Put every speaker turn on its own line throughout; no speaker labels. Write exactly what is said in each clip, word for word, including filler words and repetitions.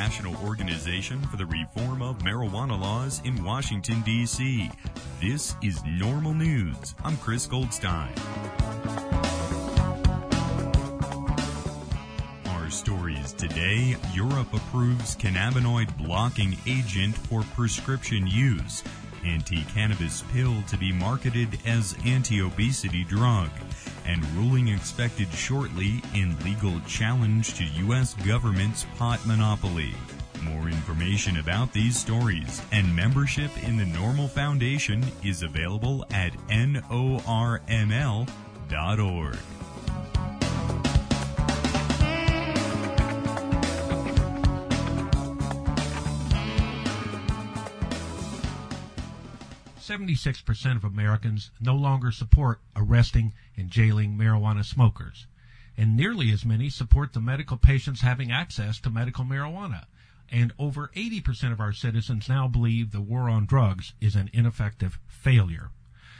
National Organization for the Reform of Marijuana Laws in Washington, D C This is Normal News. I'm Chris Goldstein. Our stories today: Europe approves cannabinoid blocking agent for prescription use. Anti-cannabis pill to be marketed as anti-obesity drug. And ruling expected shortly in legal challenge to U S government's pot monopoly. More information about these stories and membership in the Normal Foundation is available at N O R M L dot org.
seventy-six percent of Americans no longer support arresting and jailing marijuana smokers, and nearly as many support the medical patients having access to medical marijuana. And over eighty percent of our citizens now believe the war on drugs is an ineffective failure.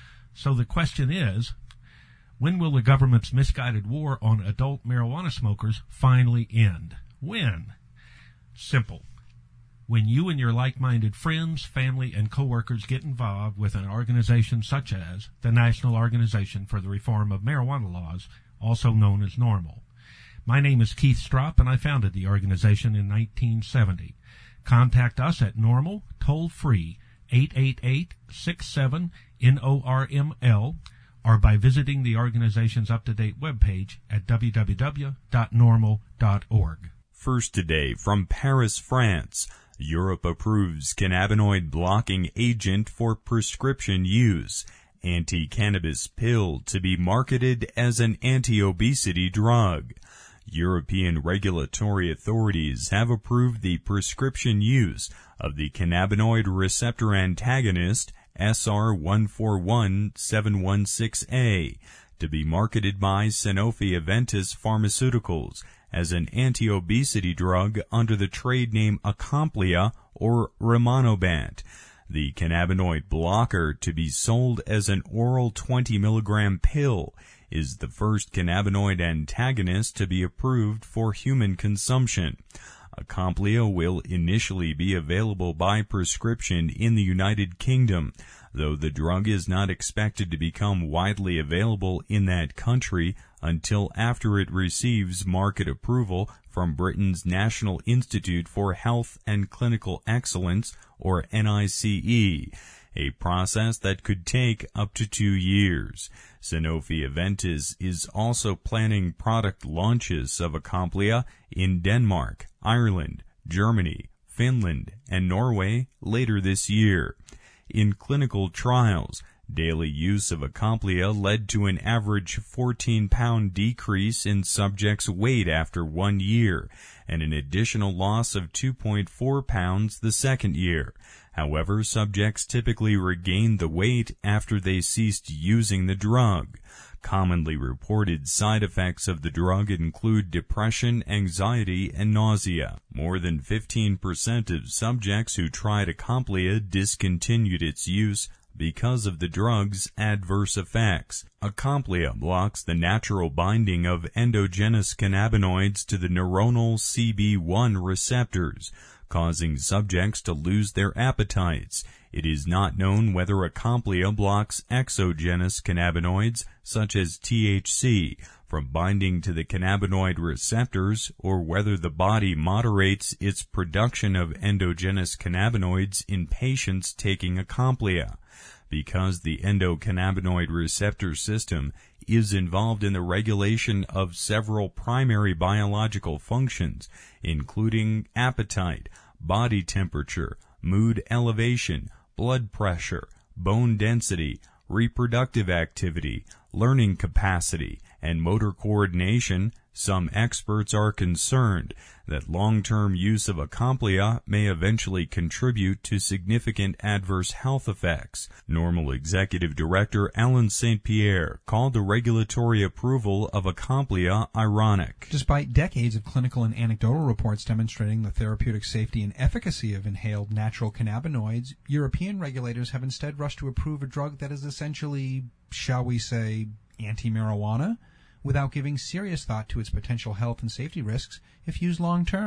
So the question is, when will the government's misguided war on adult marijuana smokers finally end? When? Simple. When you and your like-minded friends, family, and coworkers get involved with an organization such as the National Organization for the Reform of Marijuana Laws, also known as NORML. My name is Keith Stropp, and I founded the organization in nineteen seventy. Contact us at NORML, toll-free, eight eight eight, six seven, N O R M L, or by visiting the organization's up-to-date webpage at w w w dot normal dot org.
First today from Paris, France. Europe approves cannabinoid blocking agent for prescription use. Anti-cannabis pill to be marketed as an anti-obesity drug. European regulatory authorities have approved the prescription use of the cannabinoid receptor antagonist S R one four one seven one six A to be marketed by Sanofi Aventis Pharmaceuticals as an anti-obesity drug under the trade name Acomplia or Rimonabant. The cannabinoid blocker, to be sold as an oral twenty milligram pill, is the first cannabinoid antagonist to be approved for human consumption. Acomplia will initially be available by prescription in the United Kingdom, though the drug is not expected to become widely available in that country until after it receives market approval from Britain's National Institute for Health and Clinical Excellence, or N I C E, a process that could take up to two years. Sanofi Aventis is also planning product launches of Acomplia in Denmark, Ireland, Germany, Finland, and Norway later this year. In clinical trials, daily use of Acomplia led to an average fourteen pound decrease in subjects' weight after one year, and an additional loss of two point four pounds the second year. However, subjects typically regained the weight after they ceased using the drug. Commonly reported side effects of the drug include depression, anxiety, and nausea. More than fifteen percent of subjects who tried Acomplia discontinued its use because of the drug's adverse effects. Acomplia blocks the natural binding of endogenous cannabinoids to the neuronal C B one receptors, causing subjects to lose their appetites. It is not known whether Acomplia blocks exogenous cannabinoids, such as T H C, from binding to the cannabinoid receptors, or whether the body moderates its production of endogenous cannabinoids in patients taking Acomplia. Because the endocannabinoid receptor system is involved in the regulation of several primary biological functions, including appetite, body temperature, mood elevation, blood pressure, bone density, reproductive activity, learning capacity, and motor coordination, some experts are concerned that long-term use of Acomplia may eventually contribute to significant adverse health effects. NORML Executive Director Alan Saint Pierre called the regulatory approval of Acomplia ironic.
Despite decades of clinical and anecdotal reports demonstrating the therapeutic safety and efficacy of inhaled natural cannabinoids, European regulators have instead rushed to approve a drug that is essentially, shall we say, anti-marijuana, without giving serious thought to its potential health and safety risks if used long-term.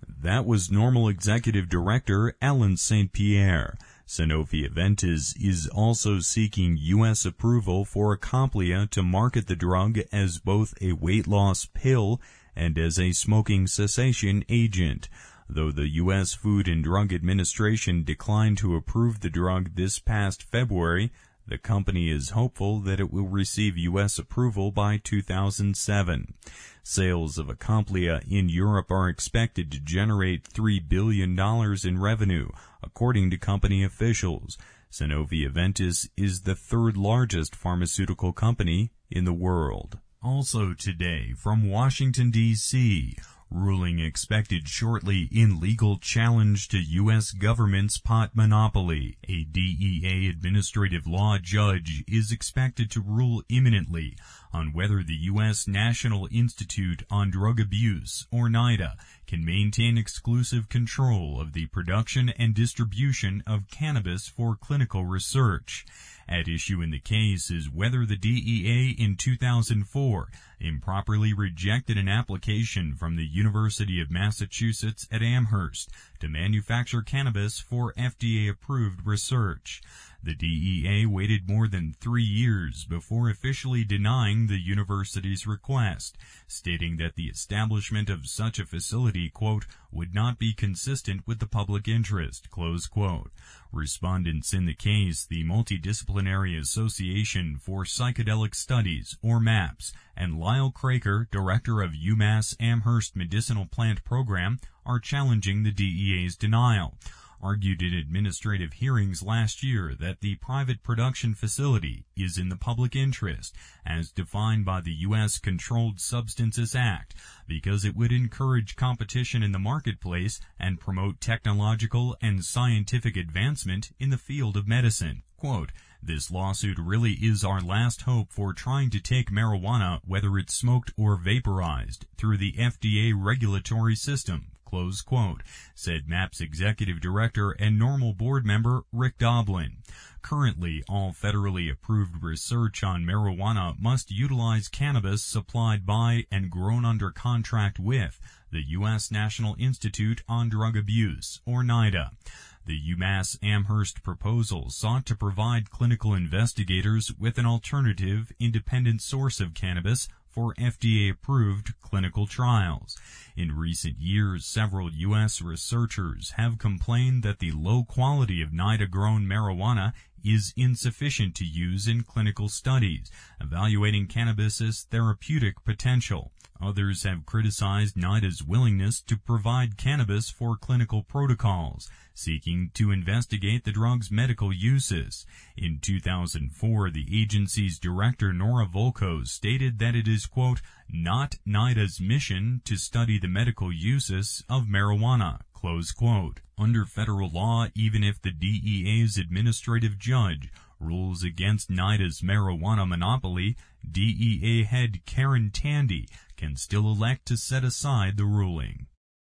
That was Normal Executive Director Ellen Saint Pierre. Sanofi-Aventis is also seeking U S approval for Acomplia to market the drug as both a weight loss pill and as a smoking cessation agent. Though the U S Food and Drug Administration declined to approve the drug this past February, the company is hopeful that it will receive U S approval by two thousand seven. Sales of Acomplia in Europe are expected to generate three billion dollars in revenue, according to company officials. Sanofi-Aventis is the third largest pharmaceutical company in the world. Also today, from Washington, D C, ruling expected shortly in legal challenge to U S government's pot monopoly. A D E A administrative law judge is expected to rule imminently on whether the U S National Institute on Drug Abuse, or NIDA, can maintain exclusive control of the production and distribution of cannabis for clinical research. At issue in the case is whether the D E A in two thousand four improperly rejected an application from the University of Massachusetts at Amherst to manufacture cannabis for F D A-approved research. The D E A waited more than three years before officially denying the university's request, stating that the establishment of such a facility, quote, would not be consistent with the public interest, close quote. Respondents in the case, the Multidisciplinary Association for Psychedelic Studies, or MAPS, and Lyle Craker, director of UMass Amherst Medicinal Plant Program, are challenging the D E A's denial. Argued in administrative hearings last year that the private production facility is in the public interest, as defined by the U S Controlled Substances Act, because it would encourage competition in the marketplace and promote technological and scientific advancement in the field of medicine. Quote, "This lawsuit really is our last hope for trying to take marijuana, whether it's smoked or vaporized, through the F D A regulatory system," close quote, said MAPS Executive Director and Normal Board Member Rick Doblin. Currently, all federally approved research on marijuana must utilize cannabis supplied by and grown under contract with the U S National Institute on Drug Abuse, or NIDA. The UMass Amherst proposal sought to provide clinical investigators with an alternative, independent source of cannabis for F D A-approved clinical trials. In recent years, several U S researchers have complained that the low quality of NIDA-grown marijuana is insufficient to use in clinical studies, evaluating cannabis's therapeutic potential. Others have criticized NIDA's willingness to provide cannabis for clinical protocols, seeking to investigate the drug's medical uses. In two thousand four, the agency's director, Nora Volkow, stated that it is, quote, not NIDA's mission to study the medical uses of marijuana, close quote. Under federal law, even if the D E A's administrative judge rules against NIDA's marijuana monopoly, D E A head Karen Tandy can still elect to set aside the ruling.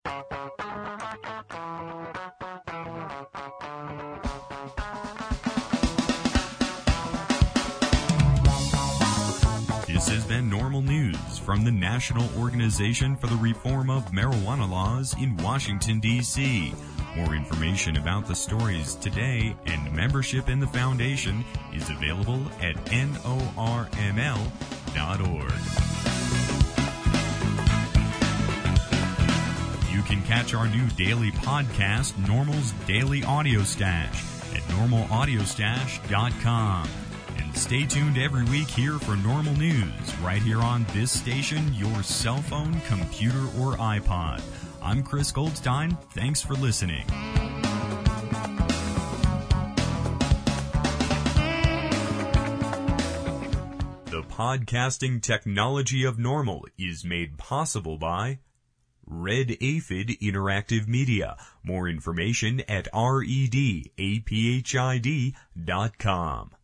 This has been Normal News from the National Organization for the Reform of Marijuana Laws in Washington, D C More information about the stories today and membership in the foundation is available at N O R M L dot org. You can catch our new daily podcast, Normal's Daily Audio Stash, at normal audio stash dot com. And stay tuned every week here for Normal News, right here on this station, your cell phone, computer, or iPod. I'm Chris Goldstein. Thanks for listening. The podcasting technology of Normal is made possible by Red Aphid Interactive Media. More information at red aphid dot com.